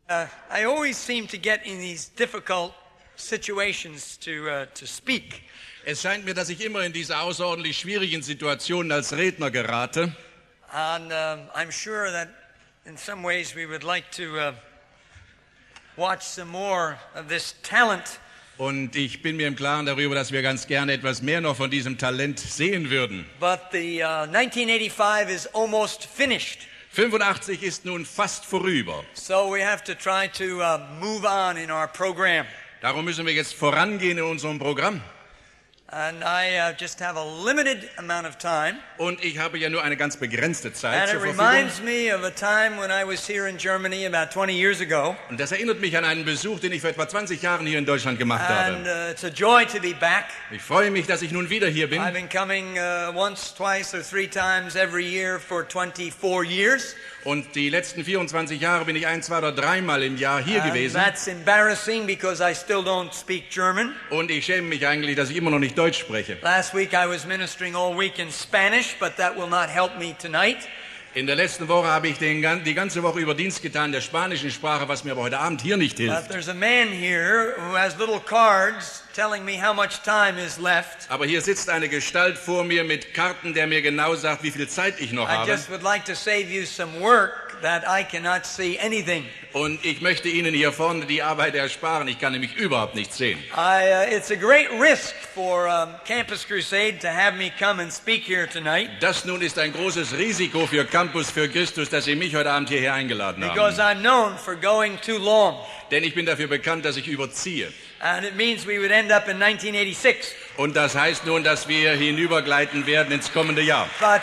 I always seem to get in these difficult situations to speak. Es scheint mir, dass ich immer in diese außerordentlich schwierigen Situationen als Redner gerate. And I'm sure that in some ways we would like to watch some more of this talent. Und ich bin mir im Klaren darüber, dass wir ganz gerne etwas mehr noch von diesem Talent sehen würden. But the 1985 is almost finished. 85 ist nun fast vorüber. So we have to try to move on in our program. Darum müssen wir jetzt vorangehen in unserem Programm. And I just have a limited amount of time. Und ich habe ja nur eine ganz begrenzte Zeit And zur it Verfügung. reminds me of a time when I was here in Germany about 20 years ago. Und das erinnert mich an einen Besuch, den ich vor etwa 20 Jahren hier in Deutschland gemacht And habe. it's a joy to be back. Ich freue mich, dass ich nun wieder hier bin. I've been coming once, twice or three times every year for 24 years. Und die letzten 24 Jahre bin ich 1, 2 oder 3 Mal im Jahr hier And gewesen. that's embarrassing because I still don't speak German. Und ich schäme mich eigentlich, dass ich immer noch nicht Deutsch spreche. Last week I was ministering all week in Spanish, but that will not help me tonight. In der letzten Woche habe ich die ganze Woche über Dienst getan der spanischen Sprache, was mir aber heute Abend hier nicht But hilft. there's a man here who has little cards telling me how much time is left. Aber hier sitzt eine Gestalt vor mir mit Karten, der mir genau sagt, wie viel Zeit ich noch I habe. just would like to save you some work that I cannot see anything. Und ich möchte Ihnen hier vorne die Arbeit ersparen. Ich kann nämlich überhaupt nichts sehen. It's a great risk for Campus Crusade to have me come and speak here tonight Das nun ist ein großes Risiko für Campus für Christus, dass Sie mich heute Abend hierher eingeladen because haben. I'm known for going too long. Denn ich bin dafür bekannt, dass ich überziehe. And it means we would end up in 1986. Und das heißt nun, dass wir hinübergleiten werden ins kommende Jahr. But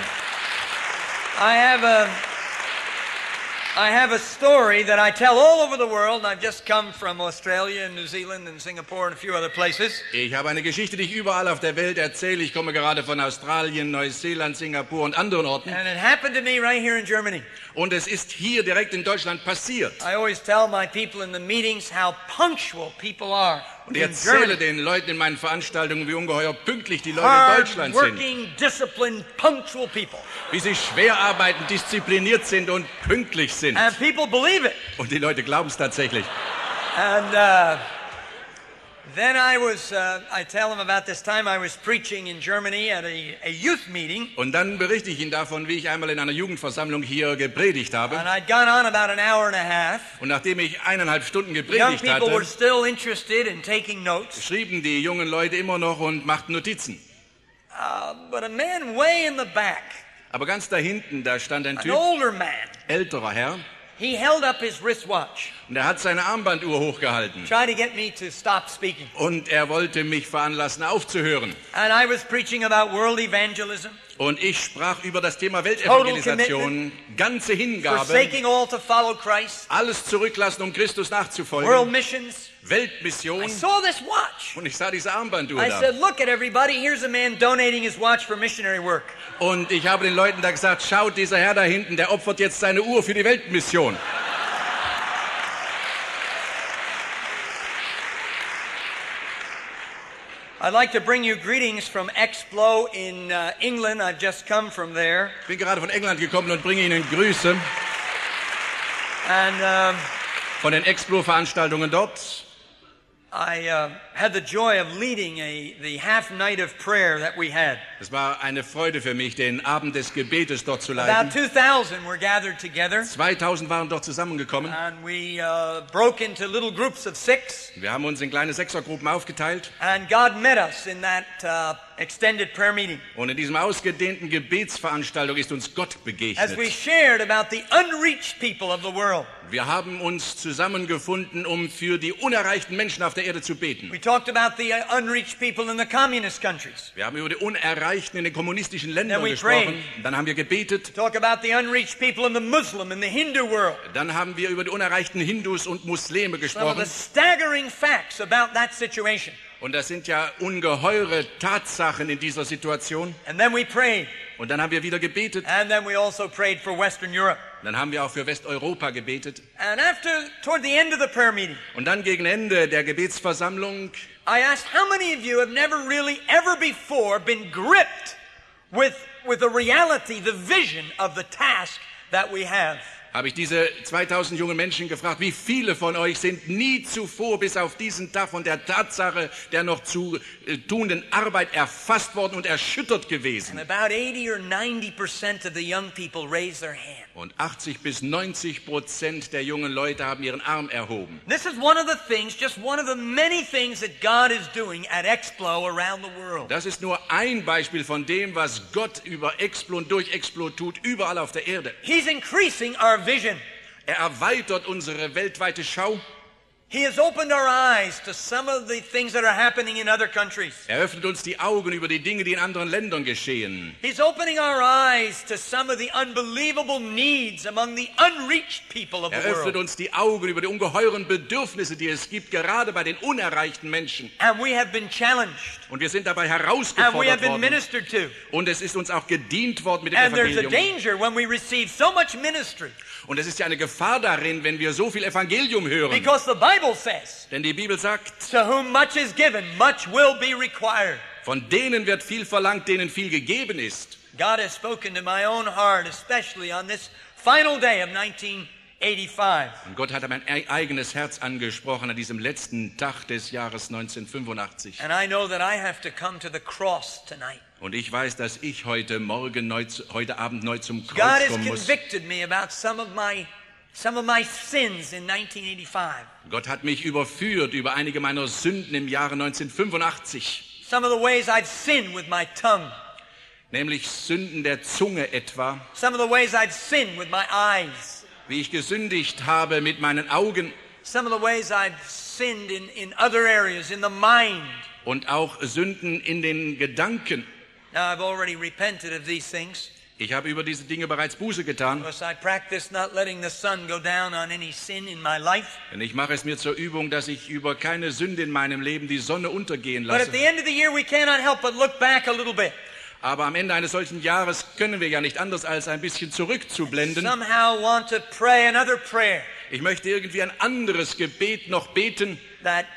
I have a story that I tell all over the world. I've just come from Australia and New Zealand and Singapore and a few other places. Ich habe eine Geschichte, die ich überall auf der Welt erzähle. Ich komme gerade von Australien, Neuseeland, Singapur und anderen Orten. And it happened to me right here in Germany. Und es ist hier direkt in Deutschland passiert. I always tell my people in the meetings how punctual people are Und ich in erzähle Germany. den Leuten in meinen Veranstaltungen, wie ungeheuer pünktlich die Leute in Deutschland sind. Hard-working, disciplined, punctual people. Wie sie schwer arbeiten, diszipliniert sind und pünktlich sind. And people believe it. Und die Leute glauben es tatsächlich. And then I tell them about this time I was preaching in Germany at a youth meeting. Und dann berichte ich Ihnen davon, wie ich einmal in einer Jugendversammlung hier gepredigt habe. And I'd gone on about an hour and a half. Und nachdem ich 1,5 Stunden Young gepredigt people were hatte, still interested in taking notes. schrieben die jungen Leute immer noch und machten Notizen. But a man way in the back, Aber ganz da hinten, da stand ein an Typ, older man, älterer Herr, he held up his wristwatch, und er hat seine Armbanduhr hochgehalten. tried to get me to stop speaking. Und er wollte mich veranlassen, aufzuhören. And I was preaching about world evangelism, Und ich sprach über das Thema Total Weltevangelisation, ganze Hingabe, forsaking all to follow Christ, alles zurücklassen, um Christus world nachzufolgen, missions. Weltmission. I saw this watch. Und ich sah diese Armbanduhr I da. said, look at everybody, here's a man donating his watch for missionary work. Und ich habe den Leuten da gesagt, schaut, dieser Herr da hinten, der opfert jetzt seine Uhr für die Weltmission. I'd like to bring you greetings from Explo in England. I've just come from there. Ich bin gerade von England gekommen und bringe Ihnen Grüße And von den Explo-Veranstaltungen dort. I had the joy of leading the half night of prayer that we had. Es war eine Freude für mich, den Abend des Gebetes dort zu About leiten. 2,000 were gathered together, 2000 waren dort zusammengekommen. and we broke into little groups of 6, Wir haben uns in kleine Sechsergruppen aufgeteilt. and God met us in that extended prayer meeting Und in diesem ausgedehnten Gebetsveranstaltung ist uns Gott as we begegnet. shared about the unreached people of the world. Wir haben uns zusammengefunden, um für die unerreichten Menschen auf der Erde zu beten. We talked about the unreached people in the communist countries. Wir haben über die Unerreichten in den kommunistischen Ländern Then we gesprochen. prayed. Dann haben wir gebetet. Talk about the unreached people in the Muslim and the Hindu world. Dann haben wir über die unerreichten Hindus und Muslime Some of gesprochen. the staggering facts about that situation. Und das sind ja ungeheure Tatsachen in dieser Situation. And then we prayed. Und dann haben wir wieder gebetet. And then we also prayed for Western Europe. Dann haben wir auch für Westeuropa gebetet. And toward the end of the prayer meeting, Und dann gegen Ende der Gebetsversammlung I asked how many of you have never really ever before been gripped with the reality, the vision of the task that we have. habe ich diese 2000 jungen Menschen gefragt, wie viele von euch sind nie zuvor bis auf diesen Tag von der Tatsache der noch zu tuenden Arbeit erfasst worden und erschüttert gewesen. And about 80 or 90% of the young people raise their hand. Und 80 bis 90% der jungen Leute haben ihren Arm erhoben. This is one of the things, just one of the many things that God is doing at Explo around the world. Das ist nur ein Beispiel von dem, was Gott über Explo und durch Explo tut, überall auf der Erde. He's increasing our vision. Er erweitert unsere weltweite Schau. He has opened our eyes to some of the things that are happening in other countries. Er öffnet uns die Augen über die Dinge, die in anderen Ländern geschehen. He's opening our eyes to some of the unbelievable needs among the unreached people of the Er öffnet world. uns die Augen über die ungeheuren Bedürfnisse, die es gibt, gerade bei den unerreichten Menschen. And we have been challenged. Und wir sind dabei And we have herausgefordert been worden. ministered to. Und es ist uns auch gedient worden mit dem And there's a Evangelium. danger when we receive so much ministry. Und es ist ja eine Gefahr darin, wenn wir so viel Evangelium hören. Because the Bible says, Denn die Bibel sagt, to whom much is given, much will be required. von denen wird viel verlangt, denen viel gegeben ist. God has spoken to my own heart, especially on this final day of 1985. Und Gott hat mein eigenes Herz angesprochen an diesem letzten Tag des Jahres 1985. And I know that I have to come to the cross tonight. Und ich weiß, dass ich heute Abend neu zum God Kreuz has kommen muss. convicted me about some of my sins in 1985. Gott hat mich überführt über einige meiner Sünden im Jahre 1985. Some of the ways I've sinned with my tongue. Nämlich Sünden der Zunge etwa. Some of the ways I've sinned with my eyes. Wie ich gesündigt habe mit meinen Augen. Some of the ways I've sinned in other areas, in the mind. Und auch Sünden in den Gedanken. Now I've already repented of these things. Ich habe über diese Dinge bereits Buße getan. Because I practice not letting the sun go down on any sin in my life. Denn ich mache es mir zur Übung, dass ich über keine Sünde in meinem Leben die Sonne untergehen But at lasse. the end of the year we cannot help but look back a little bit. Aber am Ende eines solchen Jahres können wir ja nicht anders als ein bisschen zurückzublenden. Somehow want to pray another prayer. Ich möchte irgendwie ein anderes Gebet noch beten, That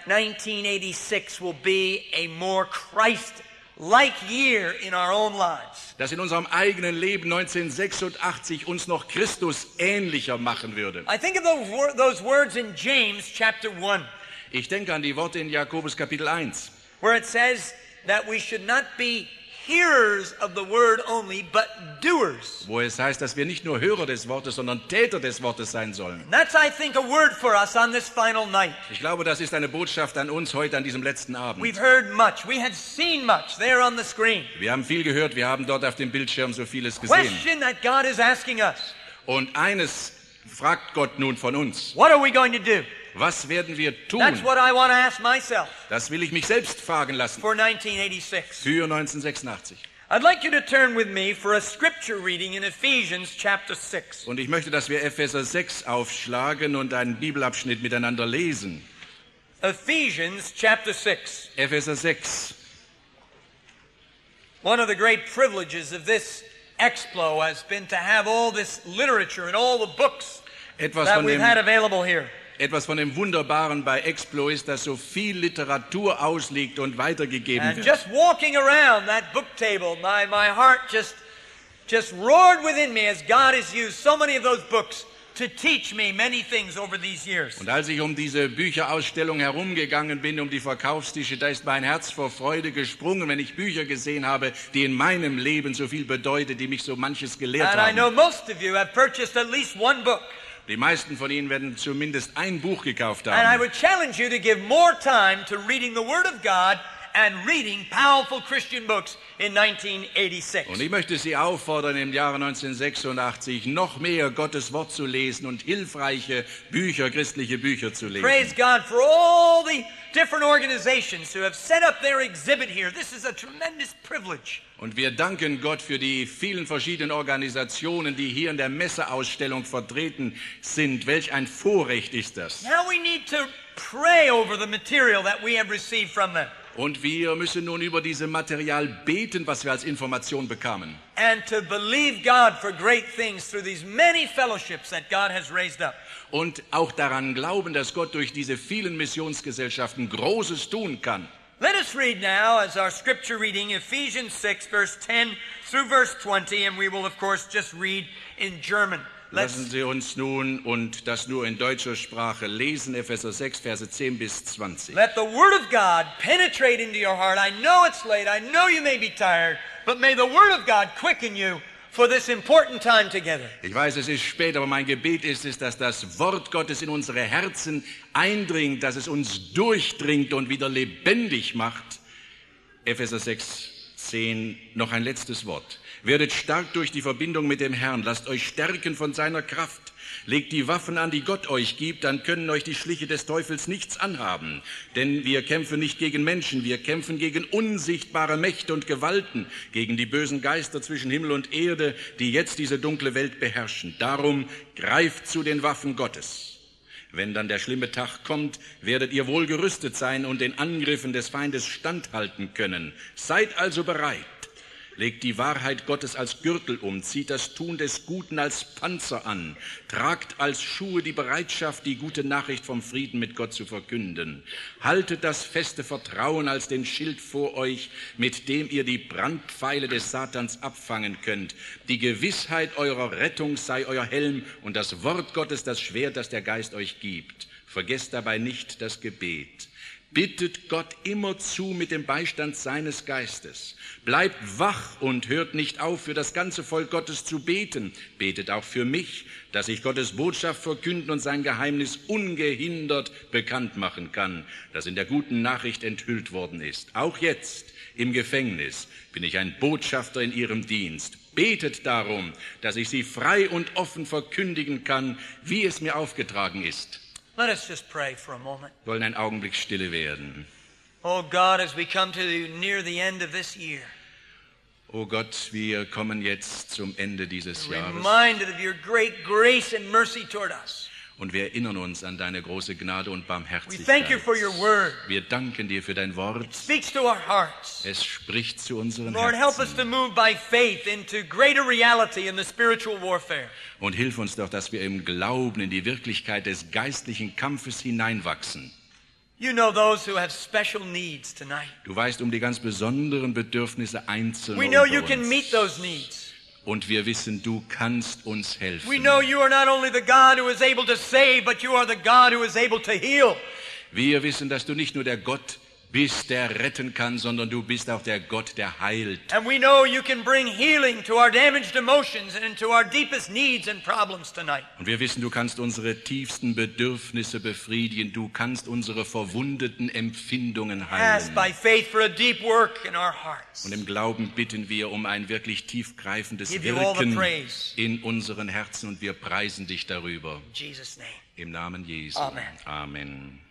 1986 will be a more Christ-like year in our own lives. das in unserem eigenen Leben 1986 uns noch Christus ähnlicher machen würde. I think of those words in James chapter 1, Ich denke an die Worte in Jakobus Kapitel 1, where it says that we should not be hearers of the word only, but doers. wo es heißt, dass wir nicht nur Hörer des Wortes, sondern Täter des Wortes sein sollen. That's, I think, a word for us on this final night. Ich glaube, das ist eine Botschaft an uns heute an diesem letzten Abend. We've heard much. We have seen much there on the screen. Wir haben viel gehört, wir haben dort auf dem Bildschirm so vieles gesehen. Question that God is asking us. Und eines fragt Gott nun von uns. What are we going to do? Was werden wir That's tun? what I want to ask myself Das will ich mich selbst fragen lassen. for 1986. Für 1986. I'd like you to turn with me for a scripture reading in Ephesians chapter 6. Und ich möchte, dass wir Epheser 6 aufschlagen und einen Bibelabschnitt miteinander lesen. Ephesians chapter 6. Epheser 6. One of the great privileges of this Explo has been to have all this literature and all the books Etwas that von we've had dem, available here. Wunderbaren bei Explo ist, dass so viel Literatur ausliegt und weitergegeben And wird. just walking around that book table, my heart just roared within me as God has used so many of those books to teach me many things over these years. Und als ich um diese Bücherausstellung herumgegangen bin, um die Verkaufstische, da ist mein Herz vor Freude gesprungen, wenn ich Bücher gesehen habe, die in meinem Leben so viel bedeuten, die mich so manches gelehrt And I know haben. most of you have purchased at least one book. Die meisten von Ihnen werden zumindest ein Buch gekauft And I haben. would challenge you to give more time to reading the Word of God and reading powerful Christian books in 1986. Und ich möchte Sie auffordern, im Jahre 1986 noch mehr Gottes Wort zu lesen und hilfreiche Bücher, christliche Bücher zu Praise lesen. God for all the different organizations who have set up their exhibit here. This is a tremendous privilege. Und wir danken Gott für die vielen verschiedenen Organisationen, die hier in der Messeausstellung vertreten sind. Welch ein Vorrecht ist das. Now we need to pray over the material that we have received from them Und wir müssen nun über dieses Material beten, was wir als Information bekamen. and to believe God for great things through these many fellowships that God has raised up. Und auch daran glauben, dass Gott durch diese vielen Missionsgesellschaften Großes tun kann. Let us read now as our scripture reading Ephesians 6 verse 10 through verse 20, and we will of course just read in German. Lassen Sie uns nun, und das nur in deutscher Sprache, lesen, Epheser 6, Verse 10 bis 20. Let the word of God penetrate into your heart. I know it's late. I know you may be tired. But may the word of God quicken you for this important time together. Ich weiß, es ist spät, aber mein Gebet ist es, dass das Wort Gottes in unsere Herzen eindringt, dass es uns durchdringt und wieder lebendig macht. Epheser 6, 10, noch ein letztes Wort. Werdet stark durch die Verbindung mit dem Herrn, lasst euch stärken von seiner Kraft. Legt die Waffen an, die Gott euch gibt, dann können euch die Schliche des Teufels nichts anhaben. Denn wir kämpfen nicht gegen Menschen, wir kämpfen gegen unsichtbare Mächte und Gewalten, gegen die bösen Geister zwischen Himmel und Erde, die jetzt diese dunkle Welt beherrschen. Darum greift zu den Waffen Gottes. Wenn dann der schlimme Tag kommt, werdet ihr wohl gerüstet sein und den Angriffen des Feindes standhalten können. Seid also bereit. Legt die Wahrheit Gottes als Gürtel um, zieht das Tun des Guten als Panzer an, tragt als Schuhe die Bereitschaft, die gute Nachricht vom Frieden mit Gott zu verkünden. Haltet das feste Vertrauen als den Schild vor euch, mit dem ihr die Brandpfeile des Satans abfangen könnt. Die Gewissheit eurer Rettung sei euer Helm und das Wort Gottes das Schwert, das der Geist euch gibt. Vergesst dabei nicht das Gebet. Bittet Gott immerzu mit dem Beistand seines Geistes. Bleibt wach und hört nicht auf, für das ganze Volk Gottes zu beten. Betet auch für mich, dass ich Gottes Botschaft verkünden und sein Geheimnis ungehindert bekannt machen kann, das in der guten Nachricht enthüllt worden ist. Auch jetzt im Gefängnis bin ich ein Botschafter in ihrem Dienst. Betet darum, dass ich sie frei und offen verkündigen kann, wie es mir aufgetragen ist. Let us just pray for a moment. Wir wollen einen Augenblick stille werden. Oh God, as we come to near the end of this year, Oh Gott, wir kommen jetzt zum Ende dieses Jahres reminded of your great grace and mercy toward us. und wir erinnern uns an deine große Gnade und We thank Barmherzigkeit. you for your word. Wir danken dir für dein Wort. It speaks to our hearts. Es spricht zu unseren Lord, help us Herzen. to move by faith into greater reality in the spiritual warfare. Und hilf uns doch, dass wir im Glauben in die Wirklichkeit des geistlichen Kampfes hineinwachsen. You know those who have special needs tonight. Du weißt um die ganz besonderen Bedürfnisse Einzelner We know unter you can uns. meet those needs. Und wir wissen, du kannst uns We helfen. know you are not only the God who is able to save, but you are the God who is able to heal. Wir wissen, dass du nicht nur der Gott bist, der retten kann, sondern du bist auch der Gott, der heilt. And we know you can bring healing to our damaged emotions and into our deepest needs and problems tonight. Und wir wissen, du kannst unsere tiefsten Bedürfnisse befriedigen. Du kannst unsere verwundeten Empfindungen Ask by heilen. faith for a deep work in our hearts. Und im Glauben bitten wir um ein wirklich tiefgreifendes Give you all the Wirken praise. in unseren Herzen und wir preisen dich darüber. In Jesus' name. Im Namen Jesu. Amen. Amen.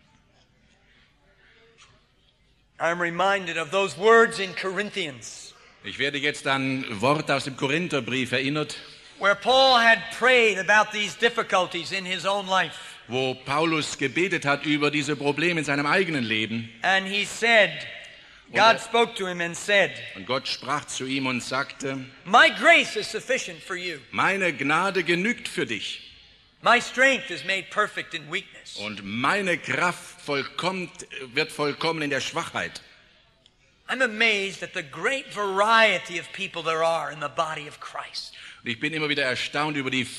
I'm reminded of those words in Corinthians Ich werde jetzt an Worte aus dem Korintherbrief erinnert, where Paul had prayed about these difficulties in his own life. wo Paulus gebetet hat über diese Probleme in seinem eigenen Leben. And he said, God spoke to him and said, Und Gott sprach zu ihm und sagte, My grace is sufficient for you. meine Gnade genügt für dich. My strength is made perfect in weakness. Und meine Kraft wird vollkommen in der Schwachheit. I'm amazed at the great variety of people there are in the body of Christ. Und ich bin immer wieder erstaunt über die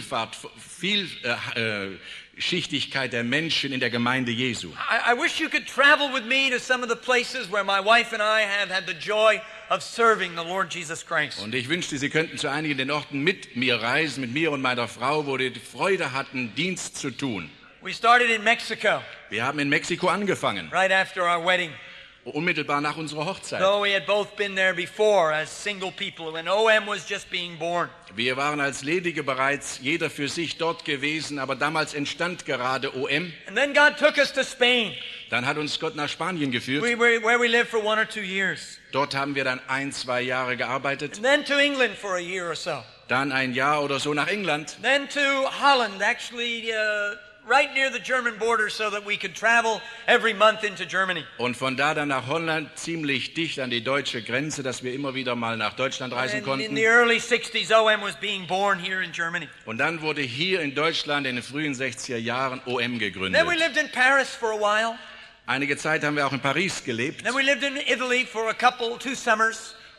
Vielschichtigkeit der Menschen in der Gemeinde Jesu. I wish you could travel with me to some of the places where my wife and I have had the joy of serving the Lord Jesus Christ. Und ich wünschte, Sie könnten zu einigen den Orten mit mir reisen, mit mir und meiner Frau, wo wir die Freude hatten, Dienst zu tun. We started in Mexico Wir haben in Mexiko angefangen, right after our wedding. unmittelbar nach unserer Hochzeit. Though we had both been there before as single people when OM was just being born. Wir waren als Ledige bereits jeder für sich dort gewesen, aber damals entstand gerade OM. And then God took us to Spain, Dann hat uns Gott nach Spanien geführt. where we lived for 1 or 2 years. Dort haben wir dann 1-2 Jahre gearbeitet. And then to England for a year or so. Dann ein Jahr oder so nach England. Then to Holland, actually right near the German border so that we could travel every month into Germany. Und von da dann nach Holland, ziemlich dicht an die deutsche Grenze, dass wir immer wieder mal nach Deutschland reisen And in konnten. the early 60s, OM was being born here in Germany. Und dann wurde hier in Deutschland in den frühen 60er Jahren OM gegründet. Then we lived in Paris for a while. Einige Zeit haben wir auch in Paris gelebt. Then we lived in Italy for 2 summers.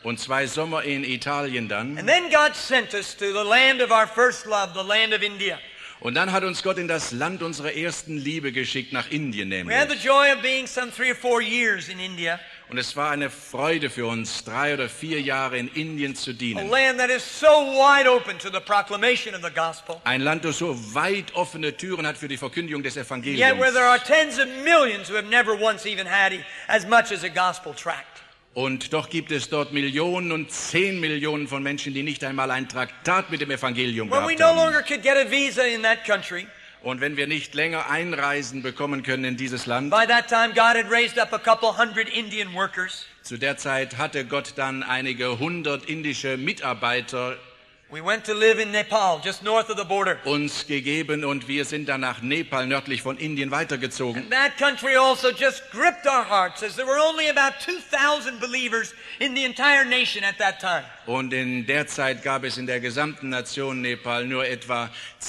und 2 Sommer in Italien dann. And then God sent us to the land of our first love, the land of India. Und dann hat uns Gott in das Land unserer ersten Liebe geschickt, nach Indien We had the nämlich. joy of being some 3 or 4 years in India, Und es war eine Freude für uns, 3 oder 4 Jahre in Indien zu a dienen. land that is so wide open to the proclamation of the gospel. Ein Land, das so weit offene Türen hat für die Verkündigung des Yet where Evangeliums. there are tens of millions who have never once even had as much as a gospel tract. Und doch gibt es dort Millionen und 10 Millionen von Menschen, die nicht einmal ein Traktat mit dem Evangelium When we gehabt no haben. longer could get a visa in that country, Und wenn wir nicht länger Einreisen bekommen können in dieses Land, by that time God had raised up a couple hundred Indian workers. zu der Zeit hatte Gott dann einige 100 indische Mitarbeiter We went to live in Nepal, just north of the border. uns gegeben und wir sind dann nach Nepal nördlich von Indien weitergezogen. That country also just gripped our hearts as there were only about 2,000 believers in the entire nation at that time. Und in der Zeit gab es in der gesamten Nation Nepal nur etwa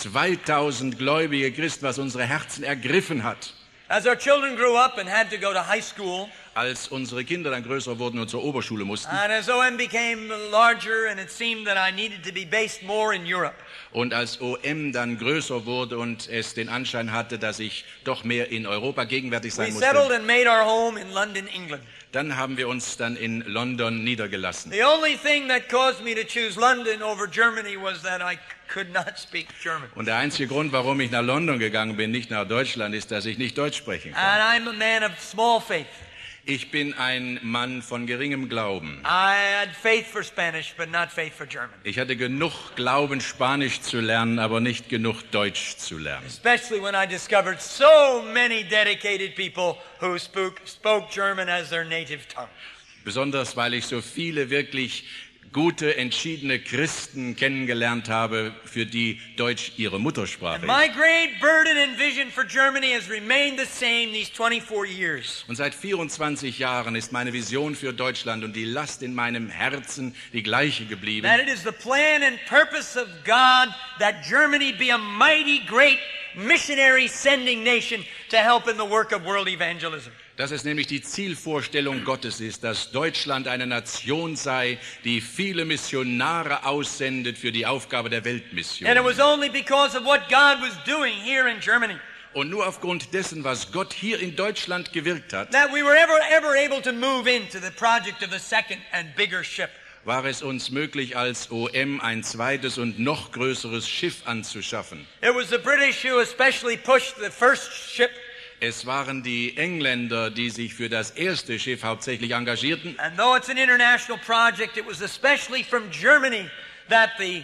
2000 gläubige Christen, was unsere Herzen ergriffen hat. As our children grew up and had to go to high school, Als unsere Kinder dann größer wurden und zur Oberschule mussten and as OM became larger and it seemed that I needed to be based more in Europe, und als OM dann größer wurde und es den Anschein hatte, dass ich doch mehr in Europa gegenwärtig we sein settled musste, and made our home in London, England. dann haben wir uns dann in London niedergelassen. The only thing that caused me to choose London over Germany was that I could not speak German. Und der einzige Grund, warum ich nach London gegangen bin, nicht nach Deutschland, ist, dass ich nicht Deutsch sprechen kann. And I'm a man of small faith. Ich bin ein Mann von geringem Glauben. I had faith for Spanish, but not faith for German. Ich hatte genug Glauben, Spanisch zu lernen, aber nicht genug Deutsch zu lernen. Especially when I discovered so many dedicated people who spoke German as their native tongue. Besonders, weil ich so viele wirklich gute, entschiedene Christen kennengelernt habe, für die Deutsch ihre Muttersprache ist. My great burden and vision for Germany has remained the same these 24 years. Und seit 24 Jahren ist meine Vision für Deutschland und die Last in meinem Herzen die gleiche geblieben. That it is the plan and purpose of God that Germany be a mighty great missionary sending nation to help in the work of world evangelism. Dass es nämlich die Zielvorstellung Gottes ist, dass Deutschland eine Nation sei, die viele Missionare aussendet für die Aufgabe der Weltmission. And it was only because of what God was doing here in Germany Und nur aufgrund dessen, was Gott hier in Deutschland gewirkt hat, that we were ever able to move into the project of the second and bigger ship. war es uns möglich, als OM ein zweites und noch größeres Schiff anzuschaffen. It was the British who especially pushed the first ship, Es waren die Engländer, die sich für das erste Schiff hauptsächlich engagierten. and though it's an international project, it was especially from Germany that the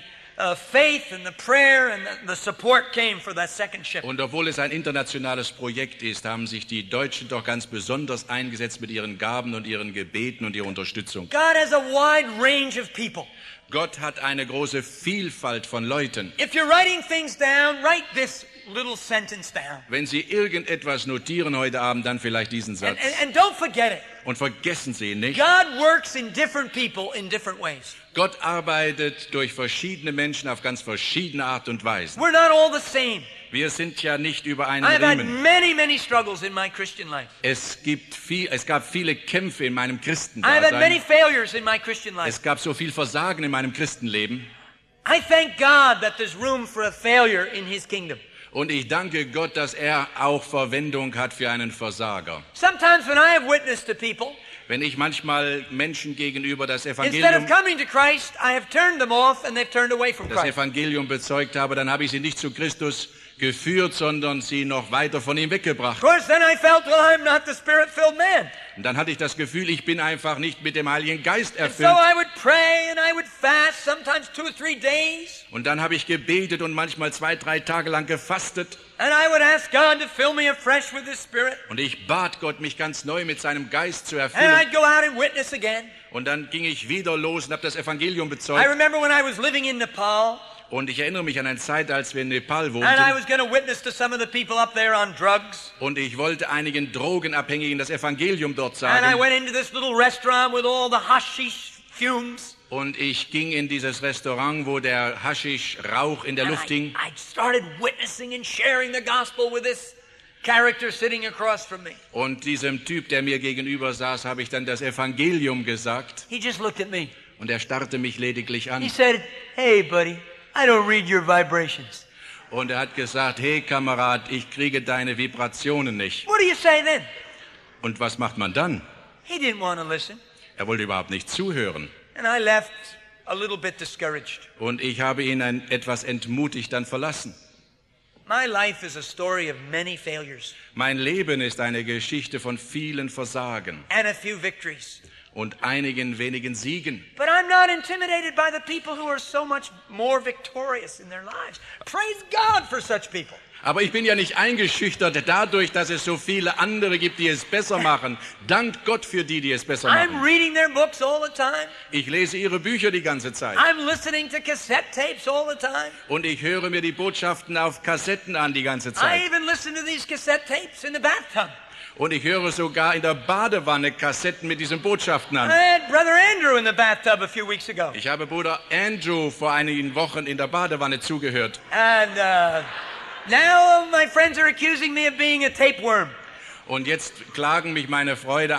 faith and the prayer and the support came for that second ship. Und obwohl es ein internationales Projekt ist, haben sich die Deutschen doch ganz besonders eingesetzt mit ihren Gaben und ihren Gebeten und ihrer Unterstützung. God has a wide range of people. Gott hat eine große Vielfalt von Leuten. If you're writing things down, write this little sentence down. Wenn Sie irgendetwas notieren heute Abend, dann vielleicht diesen Satz. And don't forget it. Und vergessen Sie ihn nicht. God works in different people in different ways. Gott arbeitet durch verschiedene Menschen auf ganz verschiedene Art und Weise. We're not all the same. Wir sind ja nicht über einen I've had Riemen. many struggles in my Christian life. Es gab viele Kämpfe in meinem I've had many Christendasein. failures in my Christian life. Es gab so viel Versagen in meinem Christenleben. I thank God that there's room for a failure in His kingdom. Und ich danke Gott, dass er auch Verwendung hat für einen Versager. Sometimes when I have witnessed to people, Wenn ich manchmal Menschen gegenüber das instead of Evangelium coming to Christ, I have turned them off and they've turned away from Christ. bezeugt habe, dann habe ich sie nicht zu Christus geführt, sondern sie noch weiter von ihm Of weggebracht. course, then I felt, well, I'm not the Spirit-filled man. Und dann hatte ich das Gefühl, ich bin einfach nicht mit dem Heiligen Geist And so erfüllt. I would pray and I would fast, sometimes 2 or 3 days. Und dann habe ich gebetet und manchmal 2, 3 Tage lang gefastet. And I would ask God to fill me afresh with His Spirit. Und ich bat Gott, mich ganz neu mit seinem Geist zu And erfüllen. I'd go out and witness again. Und dann ging ich wieder los und habe das Evangelium I bezeugt. remember when I was living in Nepal, Und ich erinnere mich an eine Zeit, als wir in Nepal and I wohnten. was going to witness to some of the people up there on drugs. Und ich wollte einigen Drogenabhängigen das Evangelium dort And I sagen. went into this little restaurant with all the hashish fumes. Und ich ging in dieses Restaurant, wo der Haschisch-Rauch in der And Luft hing. I started witnessing and sharing the gospel with this character sitting across from me. Und diesem Typ, der mir gegenüber saß, habe ich dann das Evangelium gesagt. He just looked at me. Und er starrte mich lediglich He an. said, "Hey, buddy, I don't read your vibrations." Und er hat gesagt, hey Kamerad, ich kriege deine Vibrationen nicht. What do you say then? Und was macht man dann? He didn't want to listen. Er wollte überhaupt nicht zuhören. And I left a little bit discouraged. Und ich habe ihn etwas entmutigt dann verlassen. My life is a story of many failures Mein Leben ist eine Geschichte von vielen Versagen and a few victories. und einigen wenigen Siegen. But I'm not intimidated by the people who are so much more victorious in their lives. Praise God for such people. Aber ich bin ja nicht eingeschüchtert dadurch, dass es so viele andere gibt, die es besser machen. Dank Gott für die, die es besser I'm machen. reading their books all the time. Ich lese ihre Bücher die ganze Zeit. I'm listening to cassette tapes all the time. Und ich höre mir die Botschaften auf Kassetten an die ganze I Zeit. even listen to these cassette tapes in the bathtub. Und ich höre sogar in der Badewanne Kassetten mit diesen Botschaften I an. had Brother Andrew in the bathtub a few weeks ago. Ich habe Bruder Andrew vor einigen Wochen in der Badewanne zugehört. And now my friends are accusing me of being a tapeworm. Und jetzt klagen mich meine Freunde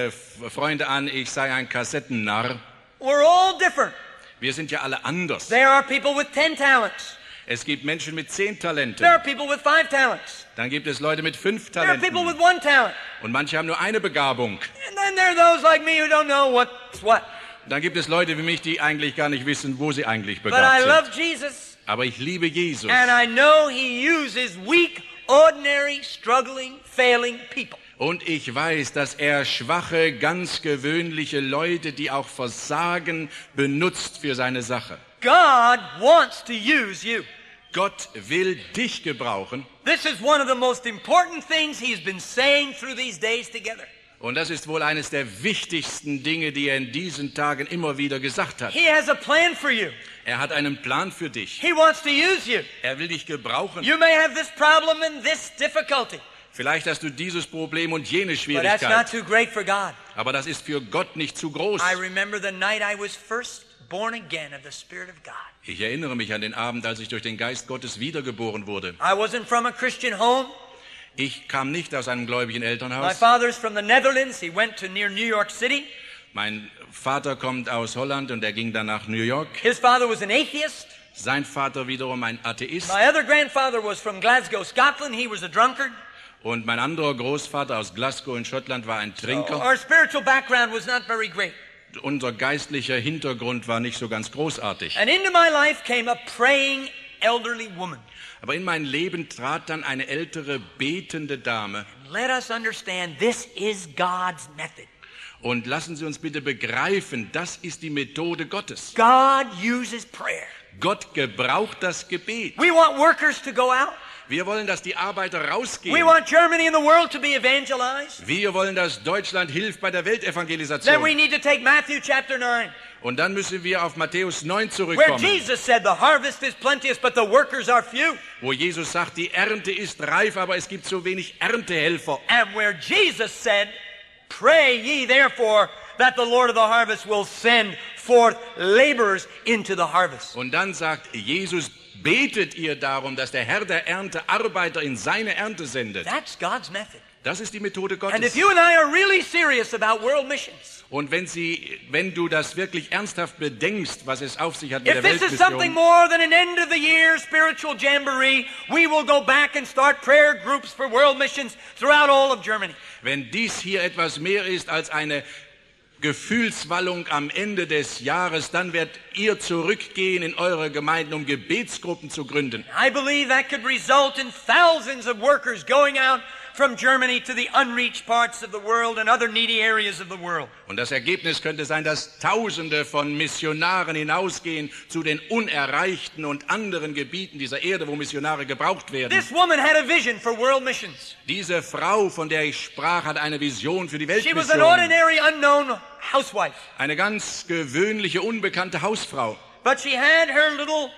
an, ich sei ein Kassettennarr. We're all different. Wir sind ja alle anders. There are people with 10 talents. Es gibt Menschen mit 10 Talenten. There are people with 5 talents. Dann gibt es Leute mit 5 There are people Talenten. with 1 talent. Und manche haben nur eine Begabung. And then there are those like me who don't know what's what. Dann gibt es Leute wie mich, die eigentlich gar nicht wissen, wo sie eigentlich But I begabt love sind. Jesus, Aber ich liebe Jesus. and I know He uses weak, ordinary, struggling, failing people. Und ich weiß, dass er schwache, ganz gewöhnliche Leute, die auch versagen, benutzt für seine Sache. God wants to use you. Gott will dich gebrauchen. This is one of the most important things He's been saying through these days together. Und das ist wohl eines der wichtigsten Dinge, die er in diesen Tagen immer wieder gesagt hat. He has a plan for you. Er hat einen Plan für dich. He wants to use you. Er will dich gebrauchen. You may have this problem and this difficulty, Vielleicht hast du dieses Problem und jene but that's not Schwierigkeit. too great for God. Aber das ist für Gott nicht zu groß. I remember the night I was first born again of the Spirit of God. Ich erinnere mich an den Abend, als ich durch den Geist Gottes wiedergeboren wurde. I wasn't from a Christian home. Ich kam nicht aus einem gläubigen My Elternhaus. father's from the Netherlands. He went to near New York City. Mein Vater kommt aus Holland und er ging dann nach New York. His father was an atheist. Sein Vater wiederum ein Atheist. My other grandfather was from Glasgow, Scotland. He was a drunkard. Und mein anderer Großvater aus Glasgow in Schottland war ein Trinker. Our spiritual background was not very great. Unser geistlicher Hintergrund war nicht so ganz großartig. And into my life came a praying elderly woman. Aber in mein Leben trat dann eine ältere, betende Dame. Let us understand this is God's method. Und lassen Sie uns bitte begreifen, das ist die Methode Gottes. God uses prayer. Gott gebraucht das Gebet. We want workers to go out. Wir wollen, dass die Arbeiter We rausgehen. want Germany and the world to be evangelized. Wir wollen, dass Deutschland hilft bei der Then we Weltevangelisation. need to take Matthew chapter 9, Und dann müssen wir auf Matthäus 9 where zurückkommen, Jesus said the harvest is plenteous, but the workers are few. wo Jesus sagt, die Ernte ist reif, aber es gibt so wenig Erntehelfer. And where Jesus said, pray ye therefore that the Lord of the harvest will send forth laborers into the harvest. Und dann sagt Jesus, betet ihr darum, dass der Herr der Ernte Arbeiter in seine Ernte sendet. That's God's method. Das ist die Methode And Gottes. if you and I are really serious about world missions, Und wenn du das wirklich ernsthaft bedenkst, was es auf sich hat mit if der this is something Weltmission, more than an end of the year spiritual jamboree, we will go back and start prayer groups for world missions throughout all of Germany. wenn dies hier etwas mehr ist als eine Gefühlswallung am Ende des Jahres, dann werdet ihr zurückgehen in eure Gemeinden, um Gebetsgruppen zu gründen. I believe that could result in thousands of workers going out from Germany to the unreached parts of the world and other needy areas of the world. Und das Ergebnis könnte sein, dass Tausende von Missionaren hinausgehen zu den unerreichten und anderen Gebieten dieser Erde, wo Missionare gebraucht werden. This woman had a vision for world missions. Diese Frau, von der ich sprach, hat eine Vision für die She was an Weltmission. ordinary, unknown housewife, Eine ganz gewöhnliche, unbekannte Hausfrau. but she had her little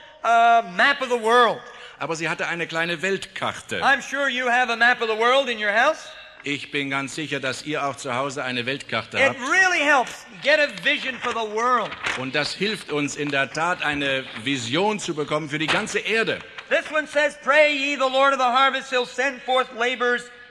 map of the world. Aber sie hatte eine kleine Weltkarte. I'm sure you have a map of the world in your house. Ich bin ganz sicher, dass ihr auch zu Hause eine Weltkarte It habt. really helps get a vision for the world. Und das hilft uns in der Tat, eine Vision zu bekommen für die ganze Erde. This one says, pray ye the Lord of the harvest, he'll send forth laborers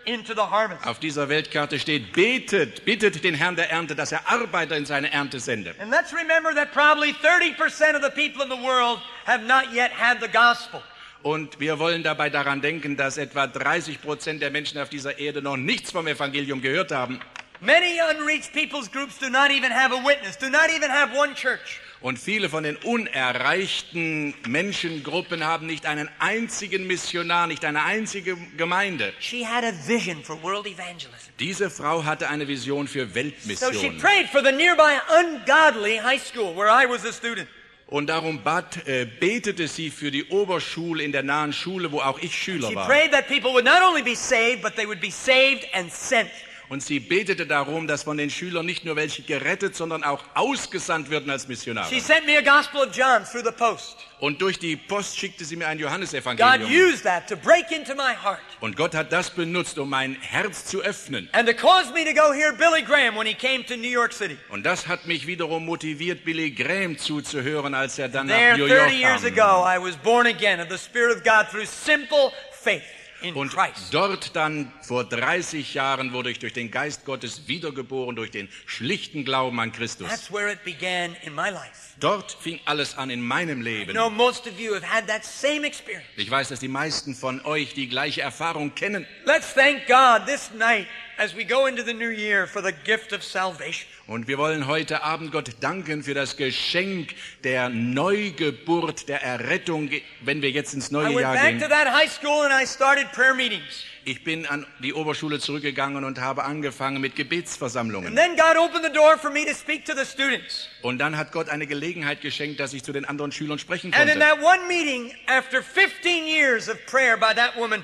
into the harvest. Auf dieser Weltkarte steht, bittet den Herrn der Ernte, dass er Arbeiter in seine Ernte sende. And let's remember that probably 30% of the people in the world have not yet had the gospel. Und wir wollen dabei daran denken, dass etwa 30% der Menschen auf dieser Erde noch nichts vom Evangelium gehört haben. Many unreached people's groups do not even have a witness, do not even have one church. Und viele von den unerreichten Menschengruppen haben nicht einen einzigen Missionar, nicht eine einzige Gemeinde. She had a vision for world evangelism. Diese Frau hatte eine Vision für So she Weltmission. prayed for the nearby ungodly high school where I was a student. Und darum betete sie für die Oberschule in der nahen Schule, wo auch ich Schüler She war. prayed that people would not only be saved, but they would be saved and sent. Und sie betete darum, dass von den Schülern nicht nur welche gerettet, sondern auch ausgesandt würden als Missionare. She sent me a Gospel of John through the post. Und durch die Post schickte sie mir ein God Johannesevangelium. used that to break into my heart Und Gott hat das benutzt, um mein Herz zu öffnen. and to cause me to go hear Billy Graham when he came to New York City. Und das hat mich wiederum motiviert, Billy Graham zuzuhören, als er dann There, nach New York 30 years kam. ago, I was born again of the Spirit of God through simple faith in Und Christ. dort dann vor 30 Jahren wurde ich durch den Geist Gottes wiedergeboren, durch den schlichten Glauben an Christus. That's where it began in my life. Dort fing alles an in meinem I Leben. know most of you have had that same experience. Ich weiß, dass die meisten von euch die gleiche Erfahrung kennen. Let's thank God this night as we go into the new year for the gift of salvation. Und wir wollen heute Abend Gott danken für das Geschenk der Neugeburt, der Errettung, wenn wir jetzt ins I neue went Jahr back to gehen. that high school and I started prayer meetings. Ich bin an die Oberschule zurückgegangen und habe angefangen mit And Gebetsversammlungen. then God opened the door for me to speak to the students. Und dann hat Gott eine Gelegenheit geschenkt, dass ich zu den anderen Schülern sprechen And in konnte. that one meeting, after 15 years of prayer by that woman,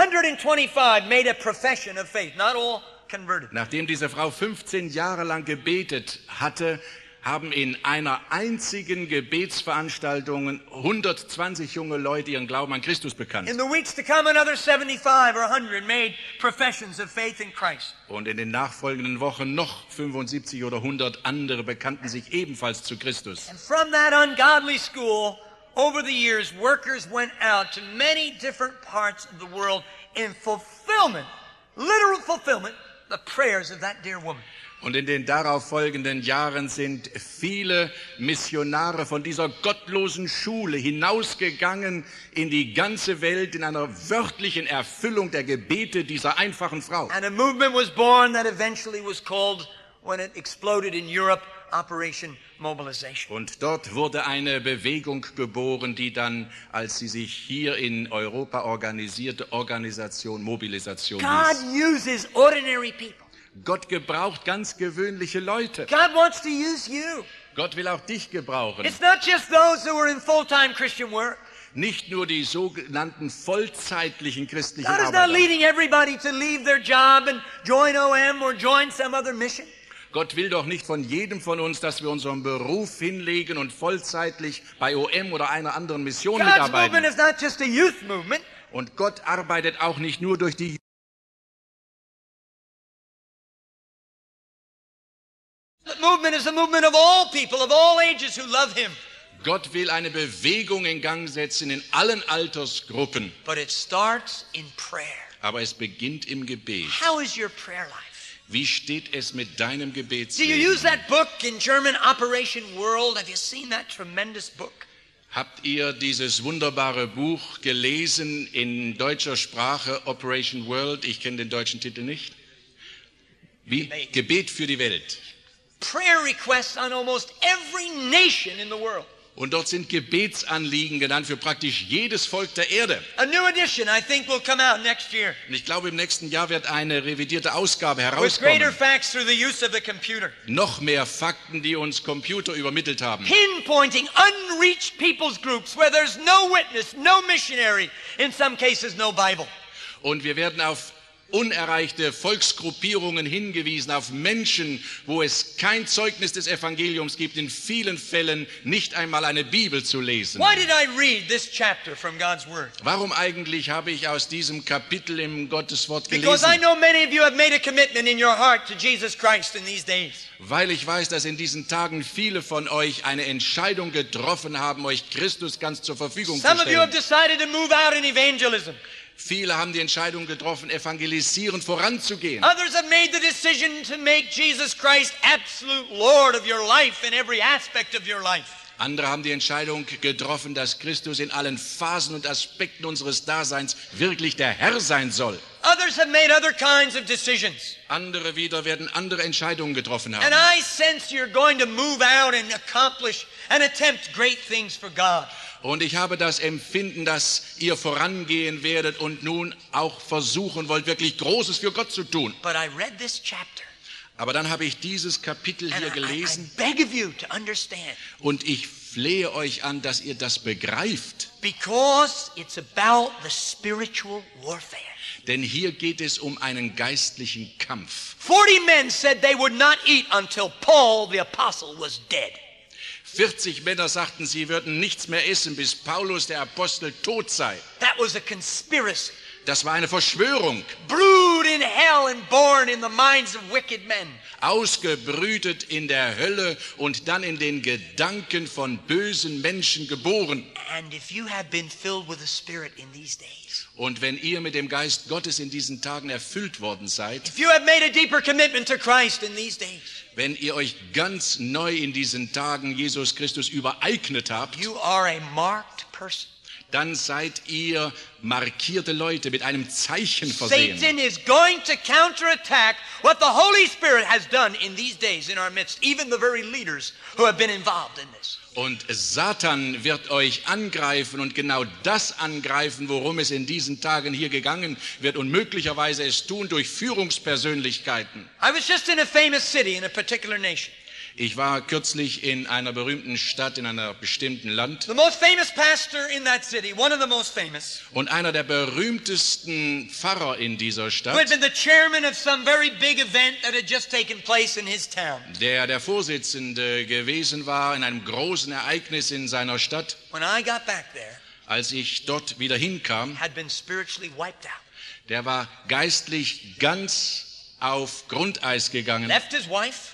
125 made a profession of faith, not all converted. Nachdem diese Frau 15 Jahre lang gebetet hatte, haben in einer einzigen Gebetsveranstaltung 120 junge Leute ihren Glauben an Christus bekannt. In the weeks to come, another 75 or 100 made professions of faith in Christ. Und in den nachfolgenden Wochen noch 75 oder 100 andere bekannten sich ebenfalls zu Christus. And from that ungodly school, over the years, workers went out to many different parts of the world in fulfillment, literal fulfillment, the prayers of that dear woman. Und in den darauf folgenden Jahren sind viele Missionare von dieser gottlosen Schule hinausgegangen in die ganze Welt in einer wörtlichen Erfüllung der Gebete dieser einfachen Frau. And a movement was born that eventually was called, when it exploded in Europe, Operation Mobilization. Und dort wurde eine Bewegung geboren, die dann, als sie sich hier in Europa organisierte, Organisation Mobilisation God hieß. uses ordinary people. Gott gebraucht ganz gewöhnliche Leute. God wants to use you. Gott will auch dich gebrauchen. It's not just those who are in full-time Christian work. Nicht nur die sogenannten vollzeitlichen christlichen God is not Arbeiter. leading everybody to leave their job and join OM or join some other mission. Gott will doch nicht von jedem von uns, dass wir unseren Beruf hinlegen und vollzeitlich bei OM oder einer anderen Mission God's movement mitarbeiten. is not just a youth movement. Und Gott arbeitet auch nicht nur durch die The movement is a movement of all people, of all ages who love Him. Gott will eine Bewegung in Gang setzen in allen Altersgruppen. But it starts in prayer. Aber es beginnt im Gebet. How is your prayer life? Wie steht es mit deinem Do you Gebetsleben? use that book in German, Operation World? Have you seen that tremendous book? Habt ihr dieses wunderbare Buch gelesen in deutscher Sprache, Operation World? Ich kenne den deutschen Titel nicht. Wie? Gebet für die Welt. Prayer requests on almost every nation in the world. Und dort sind Gebetsanliegen genannt für praktisch jedes Volk der Erde. A new edition, I think, will come out next year Und ich glaube, im nächsten Jahr wird eine revidierte Ausgabe with greater herauskommen. facts through the use of the computer, Noch mehr Fakten, die uns Computer übermittelt haben. pinpointing unreached people's groups where there's no witness, no missionary, in some cases no Bible. Und wir werden auf unerreichte Volksgruppierungen hingewiesen, auf Menschen, wo es kein Zeugnis des Evangeliums gibt, in vielen Fällen nicht einmal eine Bibel zu lesen. Why did I read this chapter from God's Word? Warum eigentlich habe ich aus diesem Kapitel im Gotteswort Because I gelesen? know many of you have made a commitment in your heart to Jesus Christ in these days. Weil ich weiß, dass in diesen Tagen viele von euch eine Entscheidung getroffen haben, euch Christus ganz zur Verfügung zu Some of you have stellen. decided to move out in evangelism. Viele haben die Entscheidung getroffen, evangelisierend voranzugehen. Others have made the decision to make Jesus Christ absolute Lord of your life in every aspect of your life. Andere haben die Entscheidung getroffen, dass Christus in allen Phasen und Aspekten unseres Daseins wirklich der Herr sein soll. Others have made other kinds of decisions. Andere wieder werden andere Entscheidungen getroffen haben. And I sense you're going to move out and accomplish and attempt great things for God. Und ich habe das Empfinden, dass ihr vorangehen werdet und nun auch versuchen wollt, wirklich Großes für Gott zu tun. But I read this chapter. Aber dann habe ich dieses Kapitel And hier gelesen I beg of you to understand. und ich flehe euch an, dass ihr das begreift. Because it's about the spiritual warfare. Denn hier geht es um einen geistlichen Kampf. 40 men said they would not eat until Paul the apostle was dead. 40 Männer sagten, sie würden nichts mehr essen, bis Paulus der Apostel tot sei. That was a conspiracy. Das war eine Verschwörung, Brewed in hell and born in the minds of wicked men. ausgebrütet in der Hölle und dann in den Gedanken von bösen Menschen geboren. And if you have been filled with the Spirit in these days, Und wenn ihr mit dem Geist Gottes in diesen Tagen erfüllt worden seid, if you have made a deeper commitment to Christ in these days, wenn ihr euch ganz neu in diesen Tagen Jesus Christus übereignet habt, you are a marked person. dann seid ihr markierte Leute mit einem Zeichen versehen. Satan is going to counterattack what the Holy Spirit has done in these days in our midst, even the very leaders who have been involved in this. Und Satan wird euch angreifen und genau das angreifen, worum es in diesen Tagen hier gegangen wird und möglicherweise es tun durch Führungspersönlichkeiten. I was just in a famous city in a particular nation. Ich war kürzlich in einer berühmten Stadt in einer bestimmten Land The most famous pastor in that city, one of the most famous, und einer der berühmtesten Pfarrer in dieser who had Stadt, been the chairman of some very big event that had just taken place in his town. der Vorsitzende gewesen war in einem großen Ereignis in seiner Stadt, When I got back there, als ich dort wieder hinkam, had been spiritually wiped out. der war geistlich ganz auf Grundeis gegangen. Left his wife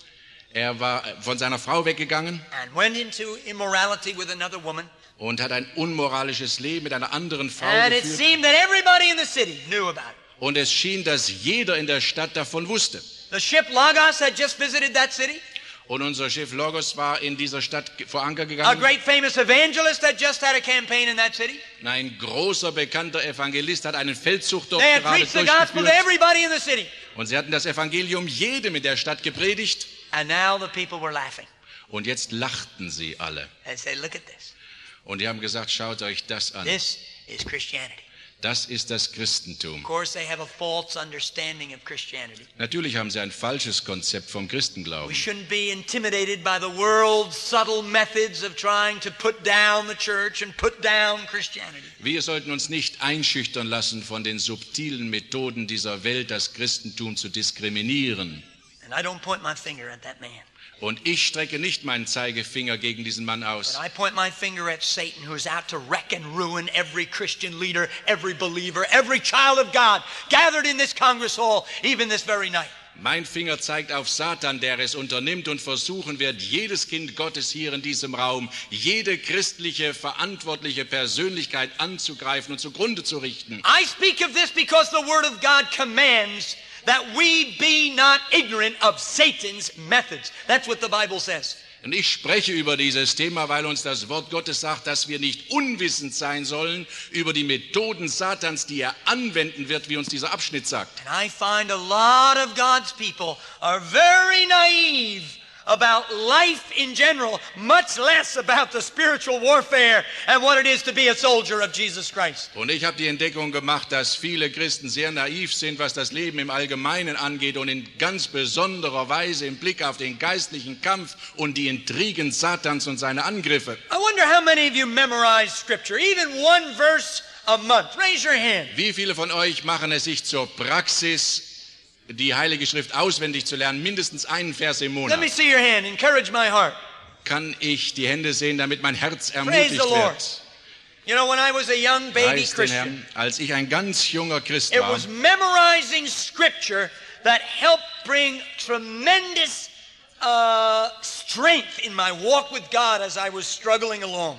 Er war von seiner Frau weggegangen and went into immorality with another woman. und hat ein unmoralisches Leben mit einer anderen Frau And it geführt. seemed that everybody in the city knew about it. Und es schien, dass jeder in der Stadt davon wusste. The ship Lagos had just visited that city. Und unser Schiff Logos war in dieser Stadt vor Anker A gegangen. great famous evangelist had just had a campaign in that city. Und ein großer, bekannter Evangelist hat einen Feldzug dort They had gerade preached the gospel to durchgeführt. everybody in the city. Und sie hatten das Evangelium jedem in der Stadt gepredigt. And now the people were laughing. Und jetzt lachten sie alle. They said, look at this. Und die haben gesagt, schaut euch das an. This is Christianity. Das ist das Christentum. Of course, they have a false understanding of Christianity. Natürlich haben sie ein falsches Konzept vom We Christenglauben. shouldn't be intimidated by the world's subtle methods of trying to put down the church and put down Christianity. Wir sollten uns nicht einschüchtern lassen von den subtilen Methoden dieser Welt, das Christentum zu diskriminieren. And I don't point my finger at that man. Und ich strecke nicht meinen Zeigefinger gegen diesen Mann But aus. I point my finger at Satan, who is out to wreck and ruin every Christian leader, every believer, every child of God gathered in this Congress hall, even this very night. Mein Finger zeigt auf Satan, der es unternimmt und versuchen wird, jedes Kind Gottes hier in diesem Raum, jede christliche, verantwortliche Persönlichkeit anzugreifen und zugrunde zu richten. I speak of this because the Word of God commands that we be not ignorant of Satan's methods. That's what the Bible says. Und ich spreche über dieses Thema, weil uns das Wort Gottes sagt, dass wir nicht unwissend sein sollen über die Methoden Satans, die er anwenden wird, wie uns dieser Abschnitt sagt. And I find a lot of God's people are very naive about life in general, much less about the spiritual warfare and what it is to be a soldier of Jesus Christ. Und ich habe die Entdeckung gemacht, dass viele Christen sehr naiv sind, was das Leben im Allgemeinen angeht und in ganz besonderer Weise im Blick auf den geistlichen Kampf und die Intrigen Satans und seine Angriffe. I wonder how many of you memorize Scripture, even one verse a month. Raise your hand. Wie viele von euch machen es sich zur Praxis, die Heilige Schrift auswendig zu lernen, mindestens einen Vers im Let Monat? me see your hand. Encourage my heart. Kann ich die Hände sehen, damit mein Herz Praise ermutigt the Lord. wird? You know, when I was a young baby Preis den Christian, Herrn. Als ich ein ganz junger Christ it war, was memorizing Scripture that helped bring tremendous strength in my walk with God as I was struggling along.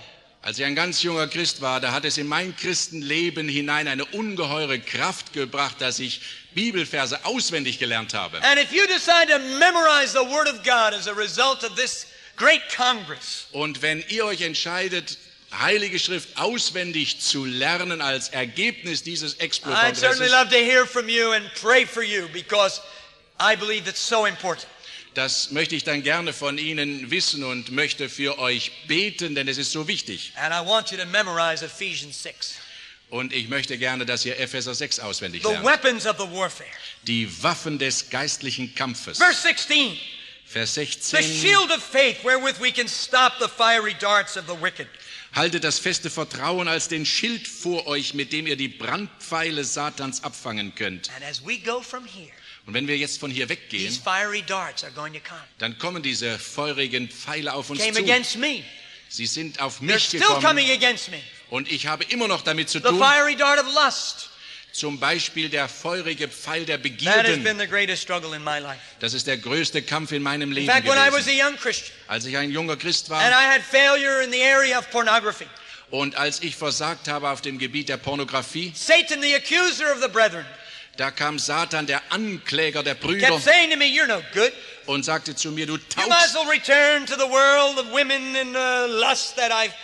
Als ich ein ganz junger Christ war, da hat es in mein Christenleben hinein eine ungeheure Kraft gebracht, dass ich Bibelverse auswendig gelernt habe. And if you decide to memorize the Word of God as a result of this great Congress, Und wenn ihr euch entscheidet, Heilige Schrift auswendig zu lernen als Ergebnis dieses I'd certainly Explo-Kongresses, love to hear from you and pray for you because I believe it's so important. das möchte ich dann gerne von Ihnen wissen und möchte für euch beten, denn es ist so wichtig. And I want you to memorize Ephesians 6. Und ich möchte gerne, dass ihr Epheser 6 auswendig The lernt. weapons of the warfare. Die Waffen des geistlichen Kampfes. Verse 16. Vers The 16. shield of faith wherewith we can stop the fiery darts of the wicked. Haltet das feste Vertrauen als den Schild vor euch, mit dem ihr die Brandpfeile Satans abfangen könnt. And as we go from here, Und wenn wir jetzt von hier these weggehen, fiery darts are going to come. dann kommen diese feurigen Pfeile auf uns Came zu. against me. Sie sind auf They're mich still gekommen coming against me. und ich habe immer noch damit zu The tun. fiery dart of lust. Zum Beispiel der feurige Pfeil der That has Begierden. been the greatest struggle in my life. Das ist der größte Kampf in meinem In Leben fact, when I was a gewesen. young Christian Als ich ein junger Christ and war I had failure in the area of pornography, und als ich versagt habe auf dem Gebiet der Pornografie, Satan, the accuser of the brethren, da kam Satan, der Ankläger der kept Brüder, saying to me, "You're no good. und sagte zu mir, du You might as taugst, well return to the world of women and lust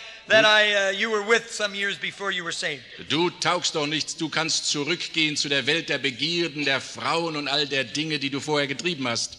you were with some years before you were saved." du taugst doch nichts, du kannst zurückgehen zu der Welt der Begierden, der Frauen und all der Dinge, die du vorher getrieben hast.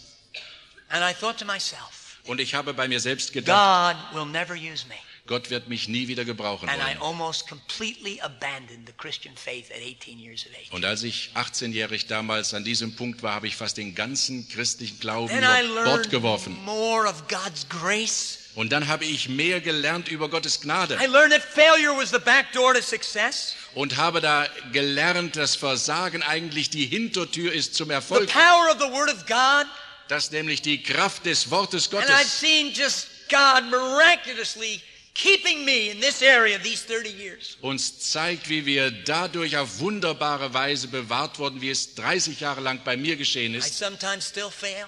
And I thought to myself, Und ich habe bei mir selbst gedacht, God will never use me. Gott wird mich nie wieder gebrauchen And I wollen. almost completely abandoned the Christian faith at 18 years of age. Und als ich 18-jährig damals an diesem Punkt war, habe ich fast den ganzen christlichen Glauben And I über Bord learned geworfen. more of God's grace. Und dann habe ich mehr gelernt über Gottes Gnade I learned that failure was the back door to success. und habe da gelernt, dass Versagen eigentlich die Hintertür ist zum The Erfolg, power of the Word of God. dass nämlich die Kraft des Wortes And I've Gottes seen just God miraculously keeping me in this area these 30 years. uns zeigt, wie wir dadurch auf wunderbare Weise bewahrt wurden, wie es 30 Jahre lang bei mir geschehen I ist. sometimes still fail,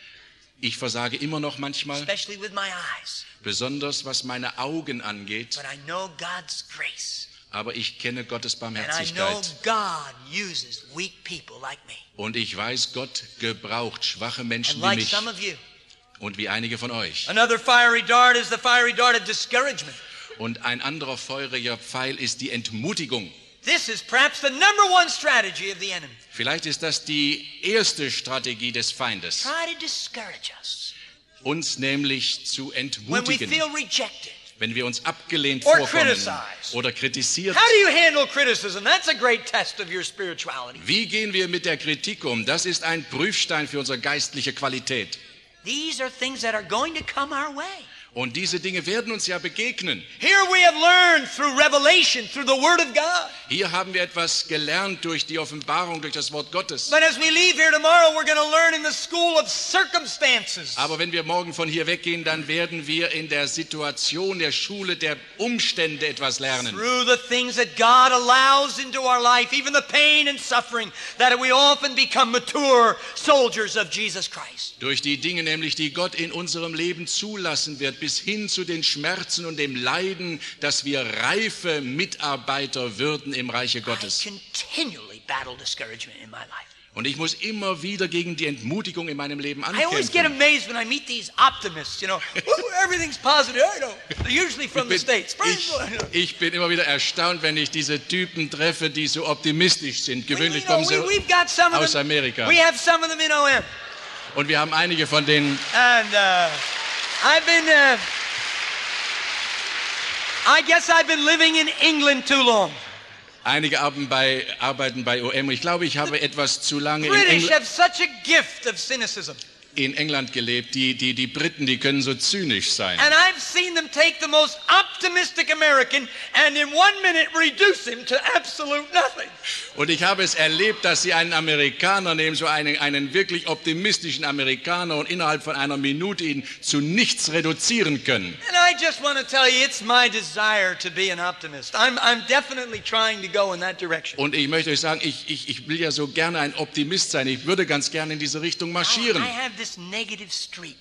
Ich versage immer noch manchmal, especially with my eyes. besonders was meine Augen angeht, But I know God's grace. aber ich kenne Gottes And I know Barmherzigkeit. God uses weak people like me. Und ich weiß, Gott gebraucht schwache Menschen And wie like mich some of you. und wie einige von euch. Another fiery dart is the fiery dart of discouragement. Und ein anderer feuriger Pfeil ist die Entmutigung. This is perhaps the number one strategy of the enemy. Vielleicht ist das die erste Strategie des Feindes, Try to discourage us uns nämlich zu when we entmutigen, feel rejected. wenn wir uns abgelehnt Or vorkommen criticized. oder kritisiert. How do you handle criticism? That's a great test of your spirituality. Wie gehen wir mit der Kritik um? Das ist ein Prüfstein für unsere geistliche Qualität. These are things that are going to come our way. Und diese Dinge werden uns ja begegnen. Here we have learned through revelation, through the Word of God. Hier haben wir etwas gelernt durch die Offenbarung, durch das Wort Gottes. But as we leave here tomorrow, we're going to learn in the school of circumstances. Aber wenn wir morgen von hier weggehen, dann werden wir in der Situation, der Schule, der Umstände etwas lernen. Through the things that God allows into our life, even the pain and suffering, that we often become mature soldiers of Jesus Christ. Durch die Dinge nämlich, die Gott in unserem Leben zulassen wird, bis hin zu den Schmerzen und dem Leiden, dass wir reife Mitarbeiter würden im Reiche I Gottes. continually battle discouragement in my life. Und ich muss immer wieder gegen die Entmutigung in meinem Leben I always get ankämpfen. amazed when I meet these optimists, you know, everything's positive. I know. They're usually from the States. Praise the Lord. Ich bin immer wieder erstaunt, wenn ich diese Typen treffe, die so optimistisch sind. Gewöhnlich kommen sie We've got some of aus them. Amerika. We have some of them in OM. Und wir haben einige von denen. And I guess I've been living in England too long. Einige arbeiten bei OM. Ich glaube, ich habe etwas zu lange British have such a gift of cynicism. in England gelebt. Die Briten, die können so zynisch sein. And I've seen them take the most optimistic American and in 1 minute reduce him to absolute nothing. Und ich habe es erlebt, dass sie einen Amerikaner nehmen, so einen wirklich optimistischen Amerikaner, und innerhalb von einer Minute ihn zu nichts reduzieren können. And I just want to tell you, it's my desire to be an optimist. I'm definitely trying to go in that direction. Und ich möchte euch sagen, ich will ja so gerne ein Optimist sein. Ich würde ganz gerne in diese Richtung marschieren. I have this negative streak.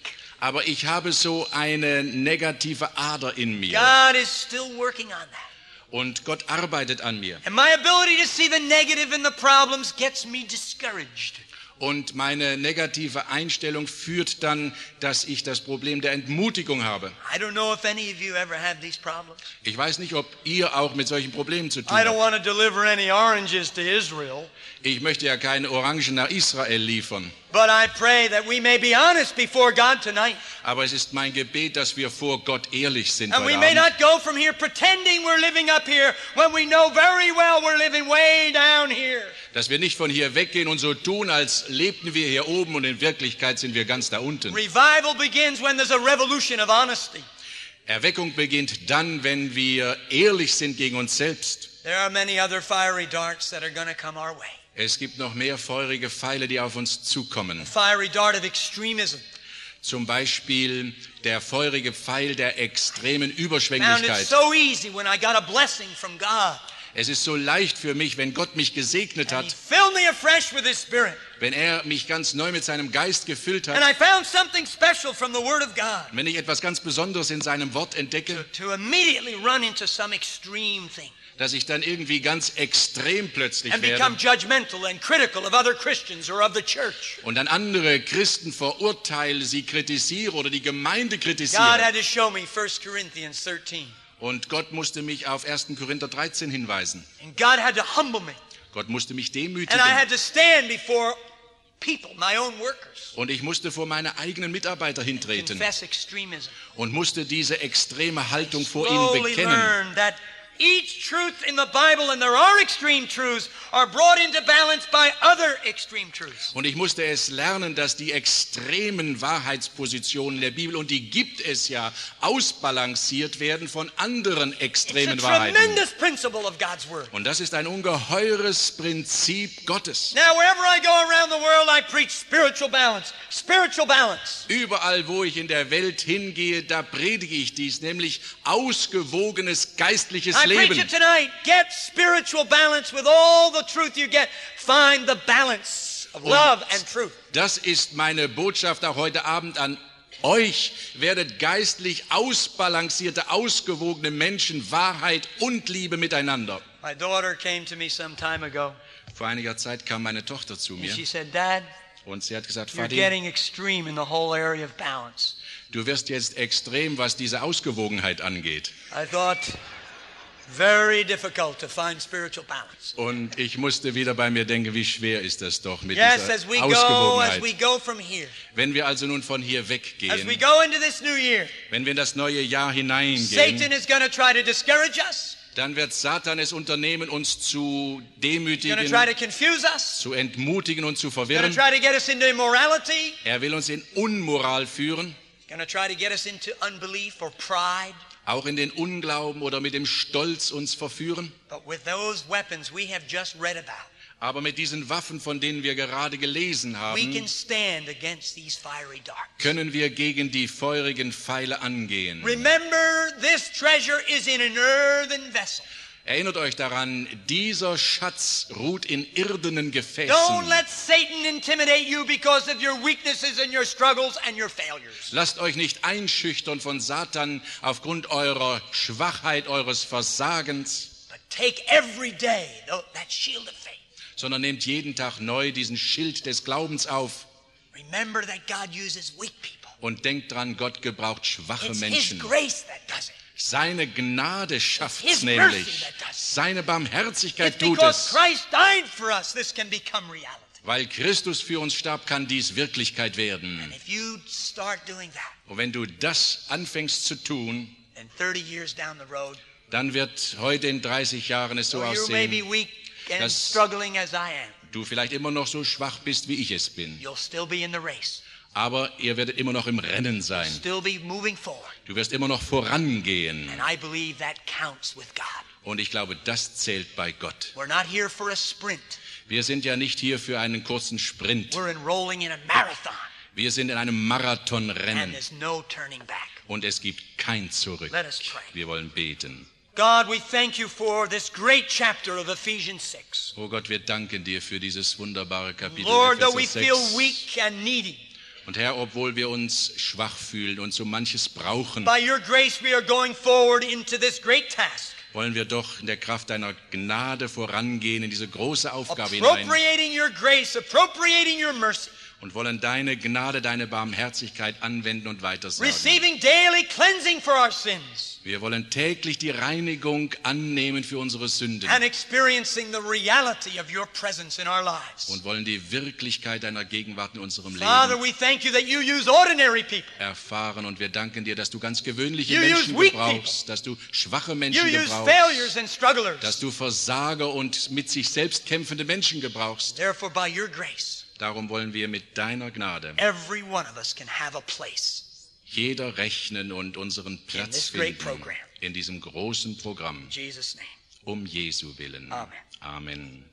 Aber ich habe so eine negative Ader in mir. God is still working on that. Und Gott arbeitet an mir. And my ability to see the negative in the problems gets me discouraged. Und meine negative Einstellung führt dann, dass ich das Problem der Entmutigung habe. I don't know if any of you ever have these problems. Ich weiß nicht, ob ihr auch mit solchen Problemen zu tun I don't habt. want to deliver any oranges to Israel, Ich möchte ja keine Orangen nach Israel liefern. but I pray that we may be honest before God tonight. Aber es ist mein Gebet, dass wir vor Gott ehrlich sind And we heute may Abend. not go from here pretending we're living up here when we know very well we're living way down here. Dass wir nicht von hier weggehen und so tun, als lebten wir hier oben und in Wirklichkeit sind wir ganz da unten. Revival begins when there's a revolution of honesty. Erweckung beginnt dann, wenn wir ehrlich sind gegen uns selbst. There are many other fiery darts that are going to come our way. Es gibt noch mehr feurige Pfeile, die auf uns zukommen. Fiery dart of extremism. Zum Beispiel der feurige Pfeil der extremen Found it Überschwänglichkeit. so easy when I got a blessing from God. Es ist so leicht für mich, wenn Gott mich gesegnet And He hat, filled me afresh with His Spirit. wenn er mich ganz neu mit seinem Geist gefüllt And hat, I found something special from the Word of God wenn ich etwas ganz Besonderes in seinem Wort entdecke, to immediately run into some extreme thing dass ich dann irgendwie ganz extrem plötzlich and werde become judgmental and critical of other Christians or of the church. und dann andere Christen verurteile, sie kritisiere oder die Gemeinde God kritisiere. had to show me 1 Corinthians 13. Und Gott musste mich auf 1. Korinther 13 hinweisen. And God had to humble me. Gott musste mich And I demütigen. had to stand before people, my own workers, Und ich musste vor meine eigenen Mitarbeiter hintreten confess extremism. und musste diese extreme Haltung vor ihnen Slowly bekennen. learn that each truth in the Bible, and there are extreme truths, are brought into balance by other extreme truths. Und ich musste es lernen, dass die extremen Wahrheitspositionen der Bibel, und die gibt es ja, ausbalanciert werden von anderen It's a extremen Wahrheiten. tremendous principle of God's Word. Und das ist ein ungeheures Prinzip Gottes. Now, wherever I go around the world, I preach spiritual balance. Spiritual balance. Überall, wo ich in der Welt hingehe, da predige ich dies, nämlich ausgewogenes geistliches I preach Leben. it tonight. Get spiritual balance with all the truth you get. Find the balance of love and truth. Das ist meine Botschaft auch heute Abend an euch. Werdet geistlich ausbalancierte, ausgewogene Menschen, Wahrheit und Liebe miteinander. My daughter came to me some time ago, Vor einiger Zeit kam meine Tochter zu and mir she said, Dad, und sie hat gesagt, you're Vati, getting extreme in the whole area of balance. du wirst jetzt extrem, was diese Ausgewogenheit angeht. I thought, very difficult to find spiritual balance. Und ich musste wieder bei mir denken, wie schwer ist das doch mit Yes, dieser as we Ausgewogenheit. go from here, Wenn wir also nun von hier as we weggehen, go into this new year, wenn wir in das neue Jahr hineingehen, Satan is going to try to discourage us. dann wird Satan es unternehmen, uns zu He's going to demütigen, try to confuse us. zu entmutigen und zu He's going to verwirren. try to get us into immorality. Er will uns in Unmoral führen, He's going to try to get us into unbelief or pride. auch in den Unglauben oder mit dem Stolz uns verführen. But with those weapons we have just read about, Aber mit diesen Waffen, von denen wir gerade gelesen we haben, can stand against these fiery darts. können wir gegen die feurigen Pfeile angehen. Remember, this treasure is in an earthen vessel. Erinnert euch daran, dieser Schatz ruht in irdenen Don't Gefäßen. let Satan intimidate you because of your weaknesses and your struggles and your failures. Lasst euch nicht einschüchtern von Satan aufgrund eurer Schwachheit, eures Versagens, But take every day that shield of faith. sondern nehmt jeden Tag neu diesen Schild des Glaubens auf Remember that God uses weak people. und denkt dran, Gott gebraucht schwache It's His Menschen. grace that does it. Seine Gnade schafft His es mercy nämlich. that does it. Seine Barmherzigkeit It's tut because es. Christ died for us this can become reality. Weil Christus für uns starb, kann dies Wirklichkeit werden. If you start doing that, Und wenn du das anfängst zu tun, then 30 years down the road, dann wird heute in 30 Jahren es so though you may be aussehen, weak and dass- struggling as I am, du vielleicht immer noch so schwach bist, wie ich es bin. you'll still be in the race, Aber ihr werdet immer noch im Rennen sein. still be moving forward. Du wirst immer noch vorangehen. And I believe that counts with God. Und ich glaube, das zählt bei Gott. We're not here for a sprint. Wir sind ja nicht hier für einen kurzen Sprint. We're enrolling in a marathon, Wir sind in einem and Marathonrennen. there's no turning back. Und es gibt kein Zurück. Let us pray. Wir wollen beten. God, we thank you for this great chapter of Ephesians 6. Oh Gott, wir danken dir für dieses wunderbare Kapitel Lord, though we Epheser feel 6. weak and needy, Und Herr, obwohl wir uns schwach fühlen und so manches brauchen, by your grace we are going forward into this great task, wollen wir doch in der Kraft deiner Gnade vorangehen in diese große Aufgabe hinein appropriating your grace, appropriating your mercy, und wollen deine Gnade, deine Barmherzigkeit anwenden und weitersagen. receiving daily cleansing for our sins, Wir wollen täglich die Reinigung annehmen für unsere Sünden and experiencing the reality of your presence in our lives. und wollen die Wirklichkeit deiner Gegenwart in unserem Father, Leben we thank you that you use ordinary people. erfahren. Und wir danken dir, dass du ganz gewöhnliche You Menschen use weak gebrauchst, dass du schwache You Menschen use failures gebrauchst, and strugglers. dass du Versager und mit sich selbst kämpfende Menschen gebrauchst. Therefore, by your grace, Darum wollen wir mit deiner Gnade every one of us can have a place jeder rechnen und unseren Platz this great finden program. in diesem großen Programm. in Jesus' name. Um Jesu willen. Amen. Amen.